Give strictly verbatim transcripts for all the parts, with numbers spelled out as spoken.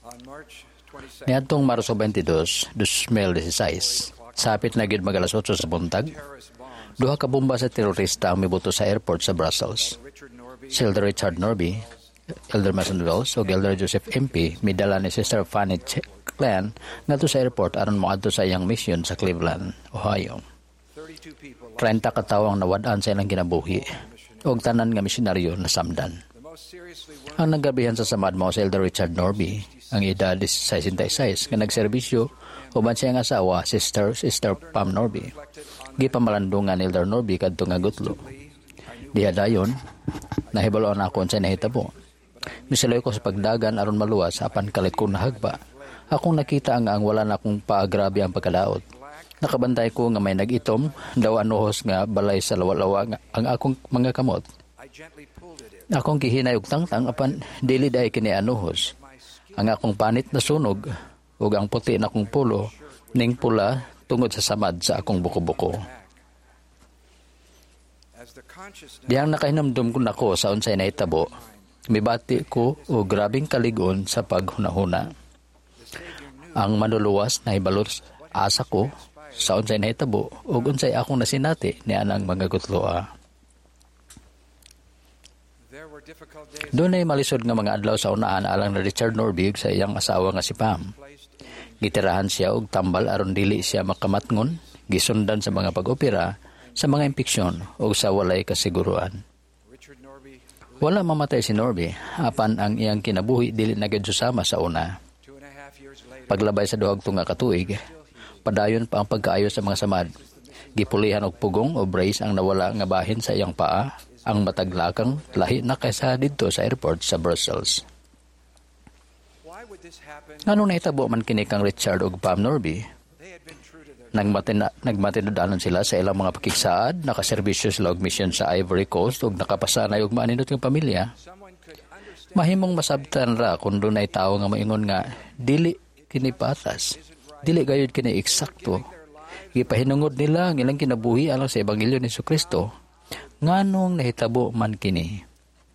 Niadtong Marso twenty-dos, two thousand sixteen, sapit na gid mag alas otso sa buntag, duha ka bomba sa terorista ang mibuto sa airport sa Brussels. Si Elder Richard Norby, Elder Mason Wells o Elder Joseph M P midala ni Sister Fanny Clan ngadto sa airport aron moadto sa iyang mission sa Cleveland, Ohio. thirty ka tawo ang nawad-an sa ilang kinabuhi ug tanan nga misyonaryo nasamdan. Ang nagabihan sa samad mao si Elder Richard Norby, ang edad sixty-six nga nagserbisyo uban sa iyang asawa Sister Sister Pam Norby. Gipamalandungan ni Elder Norby kadto nga gutlo. Diha dayon nahibaloan ako sa nahitabo. Misiloy ko sa pagdagan aron maluwas apan kalit ko nahagba. Akong nakita ang ang wala na akong paagrabe ang pagkadaot. Nakabantay ko nga may nag-itom daw anuhos nga balay sa lawa-lawa nga ang akong mga kamot. Akong kihinay og tangtang apan dili day kini anuhos. Ang akong panit na sunog ug ang puti na akong pulo ning pula tungod sa samad sa akong buko-buko. Diyang nakahinamdum ko nako sa unsay nahitabo, mibati ko o grabing kaligon sa paghunahuna. Ang manluluwas na ibalot asa ko sa unsay nahitabo ug unsay akong nasinati ni anang mga gutloa. Doon ay malisod nga mga adlaw sa unaan alang na Richard Norby sa iyang asawa nga si Pam. Gitirahan siya og tambal aron dili siya makamatngon, gisundan sa mga pag-opera, sa mga impeksyon o sa walay kasiguruan. Wala mamatay si Norby, apan ang iyang kinabuhi dili na gid susama sa una. Paglabay sa duhag tunga katuig, padayon pa ang pagkaayo sa mga samad. Gipulihan og pugong o brace ang nawala nga bahin sa iyang paa, ang mataglakang lahi na kaysa didto sa airport sa Brussels. Ngano nahitabo man kini kang Richard ug Pam Norby? Nagmatina, nagmatinodanon sila sa ilang mga pakigsaad, nakaserbisyo sila og mission sa Ivory Coast ug nakapasanay og maaninot ng pamilya. Mahimong masabtan ra kung doon ay tao nga maingon nga dili kini patas, dili gayud kini eksakto. Gipahinungod nila ang ilang kinabuhi alang sa ebanghelyo ni Jesucristo. Nganong nahitabo man kini?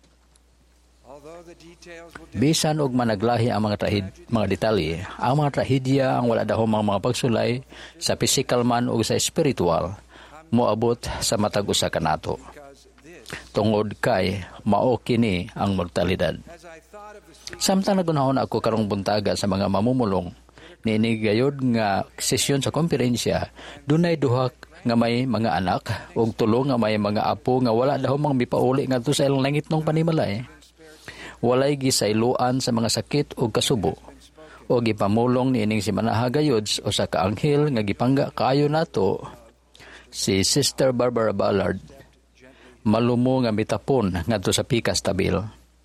Bisan og managlahi ang mga trahid, mga detalye, ang mga trahedya ang wala daw mga, mga pagsulay sa physical man o sa spiritual moabot sa matag usa kanato. Tungod kay mao kini ang mortalidad. Samtang nagunahon ako karong buntaga sa mga mamumulong niini gayud nga sesyon sa komperensya, dunay duha nga may mga anak ug tulo nga may mga apo nga wala daw mang mipauli ngadto sa ilang langitnong panimalay. Walay gisayloan sa mga sakit o kasubo o gipamulong niining si Manaha gayud o sa kaanghel nga gipangga kaayo nato si Sister Barbara Ballard malumo nga mitapon ngadto sa pikas tabil.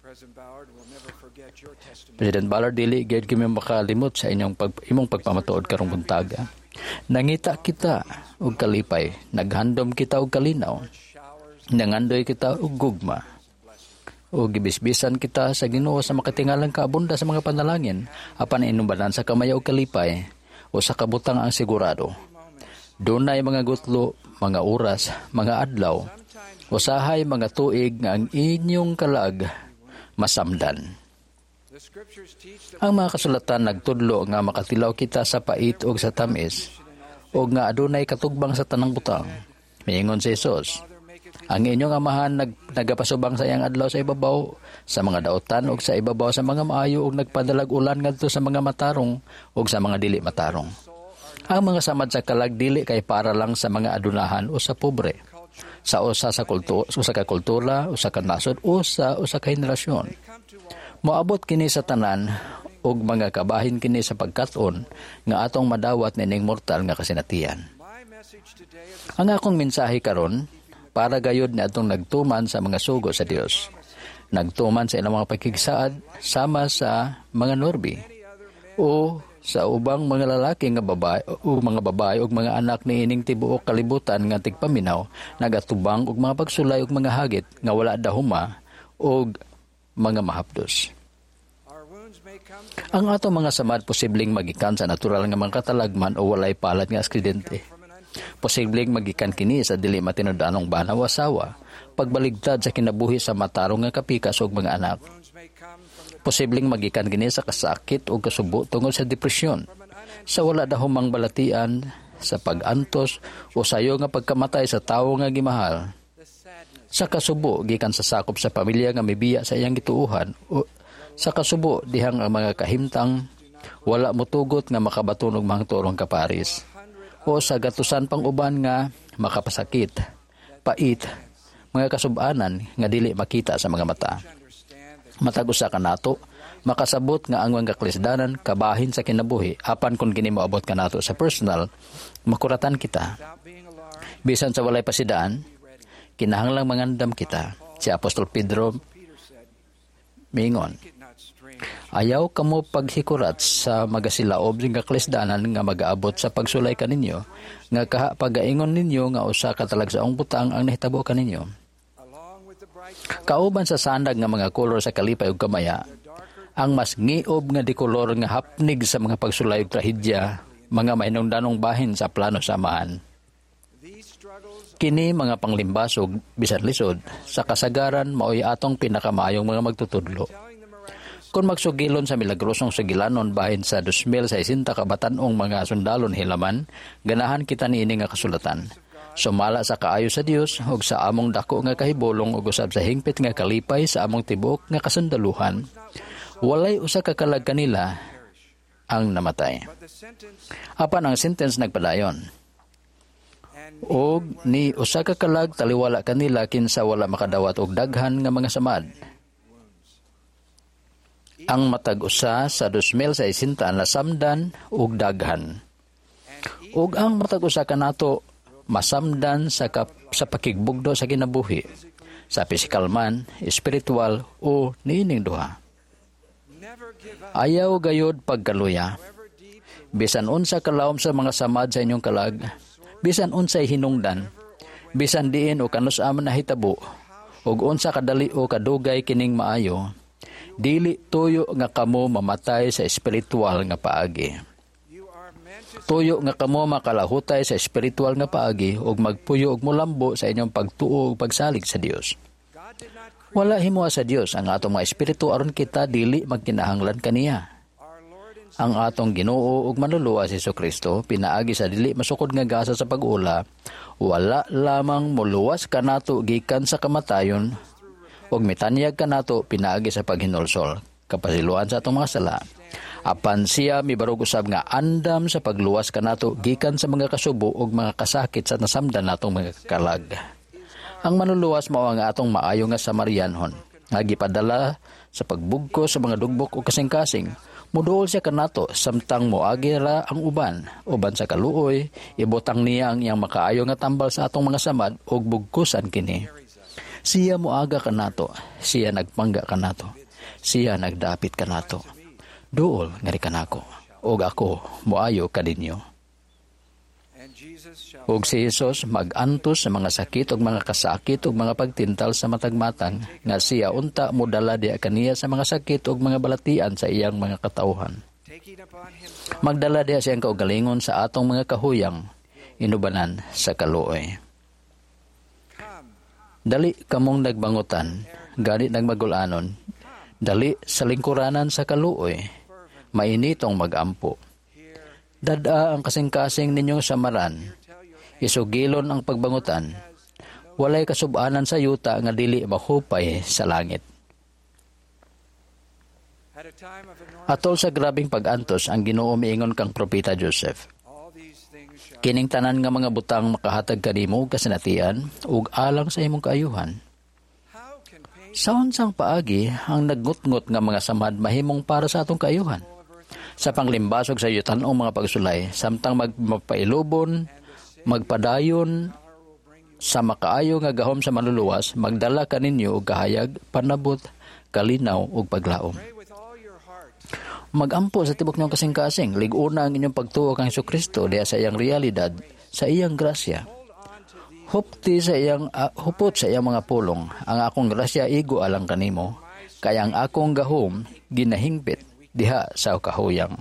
President Ballard, dili gyud kami makalimot sa inyong pag, imong pagpamatuod karong buntaga. Nangita kita og kalipay, naghandom kita og kalinaw, nangandoy kita og gugma. O gibisbisan kita sa Ginoo sa makatingalang kaabunda sa mga panalangin, apan inumbanan sa kamay o kalipay, o sa kabutang ang sigurado. Dunay mga gutlo, mga oras, mga adlaw, usahay mga tuig nga ang inyong kalag masamdan. Ang mga kasulatan nagtudlo nga makatilaw kita sa pait o sa tamis, o nga adunay katugbang sa tanang butang. Miingon si Jesus, ang inyong amahan nag, nagapasubang sa iyang adlaw sa ibabaw, sa mga daotan o sa ibabaw sa mga maayo o nagpadalag ulan ngadto sa mga matarong o sa mga dili matarong. Ang mga samad sa kalag dili kay para lang sa mga adunahan o sa pobre, sa usa sa kultura, usa ka kultura, usa ka nasod o sa usa ka henerasyon. Moabot kini sa tanan og mga kabahin kini sa pagkat-on nga atong madawat nining mortal nga kasinatian. Ang akong mensahe karon para gayud ni atong nagtuman sa mga sugo sa Dios. Nagtuman sa ilang mga pakigsaad sama sa mga Norby o sa ubang mga lalaki nga babae o mga babae ug mga anak ni ining tibuok kalibutan nga tigpaminaw, nagatubang og mga pagsulay ug mga hagit nga wala dahuma og mga mahapdos. Ang ato mga samad posibleng magikan sa natural nga mga katalagman o walay palad nga aksidente. Posibleng magikan kini sa dili matinud-anong banaw asawa, pagbaligtad sa kinabuhi sa matarong nga kapikas ug mga anak. Posibleng magikan kini sa kasakit o kasubo tungod sa depresyon, sa wala dahumang balatian, sa pag-antos o sayo nga pagkamatay sa tawo nga gimahal. Sa kasubo gikan sa sakop sa pamilya nga mibiya sa iyang gituuhan, o sa kasubo dihang ang mga kahimtang wala motugot nga makabaton og mahangturong kaparis, o sa gatusan pang uban nga makapasakit, pait, mga kasub-anan nga dili makita sa mga mata. Matag usa kanato makasabot nga ang mga kaklisdanan kabahin sa kinabuhi apan kung kini moabot kanato sa personal, makuratan kita. Bisan sa walay pasidaan, kinahanglang mangandam kita. Si Apostol Pedro mingon, ayaw kamo paghikurat sa magasilaob ng kaklisdanan nga magaabot sa pagsulay kaninyo, nga kaha pagaingon ninyo nga usa ka talagsaong butang ang nahitabo kaninyo. Kauban sa sandag nga mga kolor sa kalipay ug kamaya, ang mas ngiob nga dikolor nga hapnig sa mga pagsulay ug trahedya, mga mahinungdanong bahin sa plano samahan. Kini mga panglimbasog bisan lisod sa kasagaran maoy atong pinakamayong mga magtutudlo. Kung magsugilon sa milagrosong sugilanon bahin sa two thousand sixty kabatanong mga sundalon hilaman, ganahan kita niini nga kasulatan. Sumala sa kaayo sa Dios ug sa among dako nga kahibulong ug usab sa hingpit nga kalipay sa among tibuok nga kasundaluhan. Walay usa ka kalag kanila ang namatay. Apan ang sentence nagpadayon. Og ni usa ka kalag taliwala kanila kinsa wala makadawat og daghan nga mga samad. Ang matag usa sa two thousand sixteen nasamdan og daghan. Ug ang matag usa kanato masamdan sa kap, sa pakigbugdo sa kinabuhi, sa pisikal man, espiritual o niining duha. Ayaw gayod pagkaluya. Bisan unsa kalawom sa mga samad sa inyong kalag, bisan unsay hinungdan, bisan diin o kanus-am na hitabo, ug unsa kadali o kadugay kining maayo, dili tuyo nga kamo mamatay sa espiritual nga paagi. Tuyo nga kamo makalahutay sa espiritual nga paagi ug magpuyo og mulambo sa inyong pagtuo ug pagsalig sa Dios. Wala himuha sa Dios ang atong mga espiritu aron kita dili magkinahanglan kaniya. Ang atong Ginoo ug manluluwas si Jesucristo pinaagi sa dili masukod nga gasa sa pag-ula, wala lamang moluwas kanato gikan sa kamatayon ug mitanyag kanato pinaagi sa paghinulsol kapasiluan sa atong mga sala. Apan siya mibarog usab nga andam sa pagluwas kanato gikan sa mga kasubo ug mga kasakit sa nasamdan natong mga kalag. Ang manluluwas mao ang atong maayo nga Samarianhon nga gipadala sa pagbugkos sa mga dugbok ug kasing-kasing. Muduol siya kanato samtang moagi ra ang uban, uban sa kaluoy, ibutang niya ang iyang makaayo nga tambal sa atong mga samad ug bugkusan kini. Siya moaga kanato, siya nagpangga kanato, siya nagdapit kanato. Duol ngari kanako, ug ako moayo kadinyo. Ug si Jesus mag-antos sa mga sakit ug mga kasakit ug mga pagtintal sa matagmatang, nga siya unta modala diha kaniya sa mga sakit ug mga balatian sa iyang mga katawhan. Magdala diha siyang kaugalingon sa atong mga kahuyang, inubanan sa kaluoy. Dali kamong nagbangutan, gani nagmagulanon, dali sa lingkuranan sa kaluoy, mainitong mag-ampo. Dada ang kasing-kasing ninyong samaran, isugilon ang pagbangutan, walay kasub-anan sa yuta nga dili mahupay sa langit. Atol sa grabing pag-antos ang Ginoo miingon kang propeta Joseph. Kining tanan nga mga butang makahatag kanimo kasinatian ug alang sa imong kaayuhan. Sa unsang paagi ang nagngut-ngut nga mga samad mahimong para sa atong kaayuhan. Sa panglimbasog sa yutan-ong mga pagsulay, samtang magpailubon, magpadayon sa makaayo nga gahom sa manluluwas, magdala kaninyo og kahayag, panabot, kalinaw ug paglaom. Magampo sa tibok niyong kasing-kasing, lig-una ang inyong pagtuo kang Jesucristo diha sa iyang realidad, sa iyang grasya. Hupti sa iyang uh, hupot sa iyang mga pulong, ang akong grasya igo alang kanimo, kaya ang akong gahom ginahingpit diha sa kahuyang.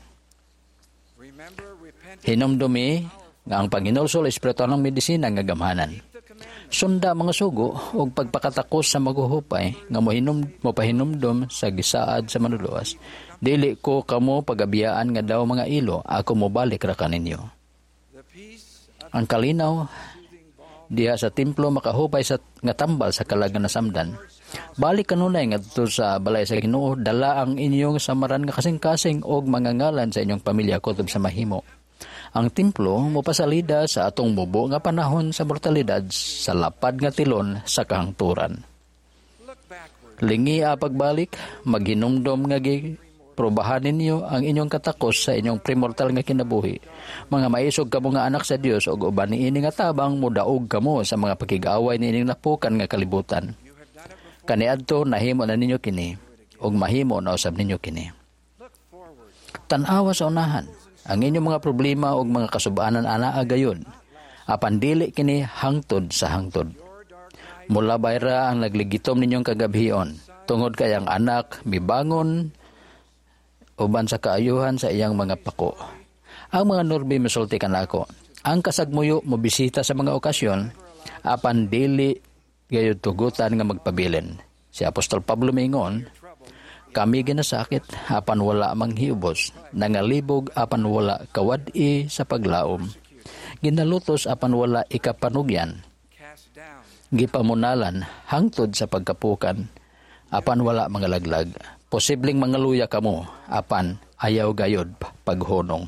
Hinumdumi nga ang paghinulsol espiritual ng medisina nga gamhanan. Sunda mga sugo og pagpakatakos sa maguhupay nga mohinom mopahinumdom sa gisaad sa manluluwas. Dili ko kamo pagabiyaan nga daw mga ilo, ako mobalik ra kaninyo. Ang kalinaw diha sa templo makahupay sa nga tambal sa kalagan na samdan. Balik kanunay ngadto sa balay sa Ginoo, dala ang inyong samaran nga kasing-kasing og mga ngalan sa inyong pamilya kutob sa mahimo. Ang templo mopasalida sa atong mubo nga panahon sa mortalidad sa lapad nga tilon sa kahangturan. Lingi a pagbalik, maghinumdom nga gi probahan ninyo ang inyong katakos sa inyong primortal nga kinabuhi. Mga maisog kamo nga anak sa Dios ug uban niini nga tabang modaog kamo sa mga pakig-away niining napukan nga kalibutan. Kaniadto nahimo na ninyo kini ug mahimo na usab ninyo kini. Tan-awa sa unahan ang inyong mga problema ug mga kasub-anan ana agayon. Apan dili kini hangtod sa hangtod. Mula bayra ang nagligitom ninyong kagabhion. Tungod kay ang anak mibangon uban sa kaayuhan sa iyang mga pako. Ang mga norbe misulti kanako. Ang kasagmuyo mo bisita sa mga okasyon apan dili gayud tugutan nga magpabilin. Si Apostol Pablo mingon, kami ginasakit apan wala manghiubos, nangalibog apan wala kawad-i sa paglaom, ginalutos apan wala ikapanugyan, gipamunalan hangtod sa pagkapukan apan wala mangalaglag, posibleng mangaluya kamo apan ayaw gayod paghunong.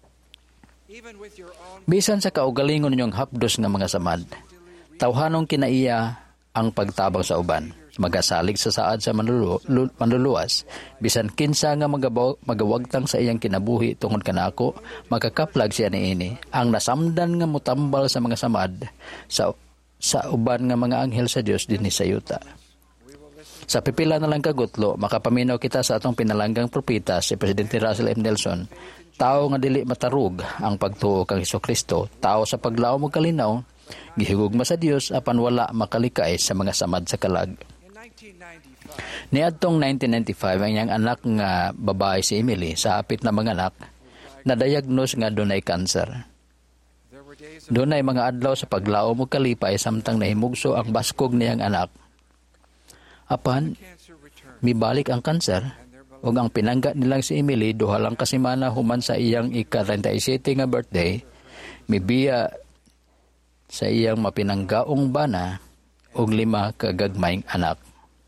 Bisan sa kaugalingon ninyong hapdos nga mga samad, tawhanong kinaiya ang pagtabang sa uban. Magasalig sa saad sa manlulu, manluluwas, bisan kinsa nga magabaw, magawagtang sa iyang kinabuhi tungod kanako, makakaplag siya niini. Ang nasamdan nga mutambal sa mga samad, sa, sa uban nga mga anghel sa Dios dinhi sa yuta. Sa pipila na lang kagutlo, makapaminaw kita sa atong pinalanggang propeta, si Presidente Russell M. Nelson, tao nga dili matarug ang pagtuo kang Hesukristo, tao sa paglaom og kalinaw, gihigugma sa Dios apan wala makalikay sa mga samad sa kalag. Niadtong nineteen ninety-five, ang iyang anak nga babae si Emily sa hapit na mga anak na-diagnose nga dunay cancer. Dunay mga adlaw sa paglaom og kalipay samtang nahimugso ang baskog niyang anak. Apan mibalik ang cancer ug ang pinangga nilang si Emily duha lang ka semana human sa iyang ika-thirty-seven nga birthday, mibiya sa iyang mapinanggaong bana og lima ka gagmayng anak.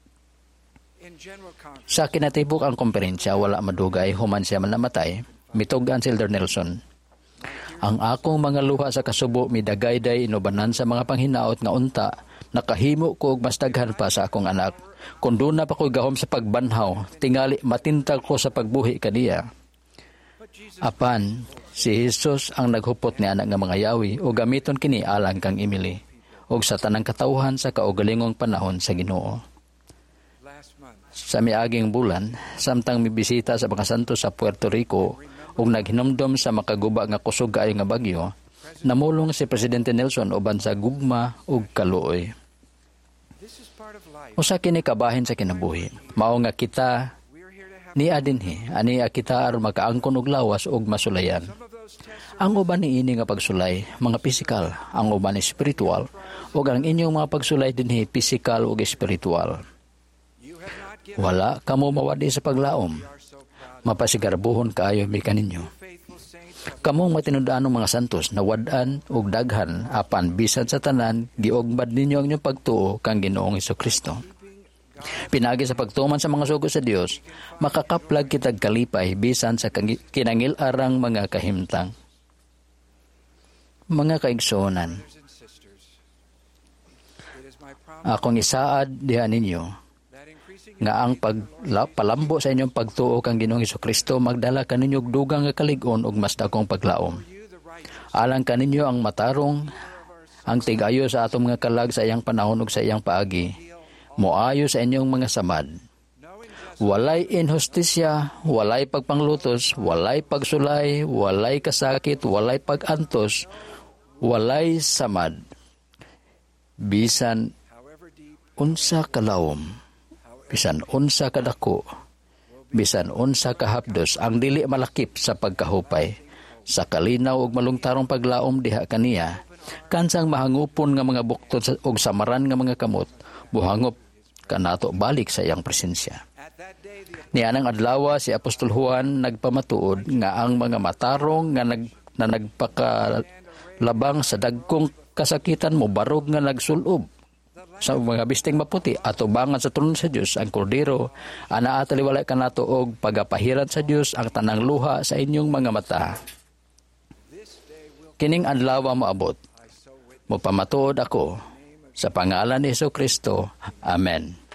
Sa kinatibuk ang komperensya, wala madugay human siya man namatay, mitugan si Elder Nelson. Ang akong mga luha sa kasubo midagayday inubanan sa mga panghinaot nga unta, nakahimo ko og mas daghan pa sa akong anak. Kung doon na pa ko'y gahom sa pagbanhaw, tingali matintag ko sa pagbuhi kaniya. Apan, si Jesus ang naghupot ni anak nga mga yawi o gamiton kini alang kang Emily og sa tanang katawhan sa kaugalingong panahon sa Ginoo. Sa miaging bulan, samtang mibisita sa mga santo sa Puerto Rico ug naghinumdom sa makaguba nga kusog kaayo nga bagyo, namulong si Presidente Nelson uban sa gugma ug kaluoy. Usa kini kabahin sa kinabuhi, mao nga kita ni adinhi ani kita aron makaangkon og lawas ug masulayan. Ang uban niini nga pagsulay mga pisikal, ang uban espiritual, ug ang inyong mga pagsulay dinhi pisikal ug espiritual. Wala kamo mawadi sa paglaom. Mapasigarbuhon kaayo mi kaninyo. Kamong matinud-anong mga santos na wad-an ug daghan apan bisan sa tanan giugbad ninyo ang inyong pagtuo kang Ginoong Hesukristo. Pinagi sa pagtuman sa mga sugo sa Dios, makakaplag kitag kalipay bisan sa kinangil-arang mga kahimtang. Mga kaigsuonan, akong isaad diha ninyo nga ang pagpalambo sa inyong pagtuo kang Ginoong Hesukristo magdala kaninyo og dugang nga kalig-on ug mas dakong paglaom. Alang kaninyo ang matarong ang tigayo sa atong mga kalag sa iyang panahon ug sa iyang paagi. Moayo sa inyong mga samad. Walay inhustisya, walay pagpanglutos, walay pagsulay, walay kasakit, walay pagantos, walay samad. Bisan unsa kalawom, bisan unsa kadako, bisan unsa kahapdos ang dili malakip sa pagkahupay, sa kalinaw ug malungtarong paglaom diha kaniya, Kansang mahangupon nga mga bukton sa, og samaran nga mga kamot, buhangop kanato balik sa iyang presensya. Nianang adlaw si Apostol Juan nagpamatuod nga ang mga matarong nga nag, na nagpakalabang sa dagkong kasakitan mo barog nga nagsulob sa mga bisting maputi atubangan sa trono sa Dios ang kordero ana ataliwala kanato og pagapahiran sa Dios ang tanang luha sa inyong mga mata. Kining adlaw moabot. Mopamatuod ako sa pangalan ni Hesukristo. Amen.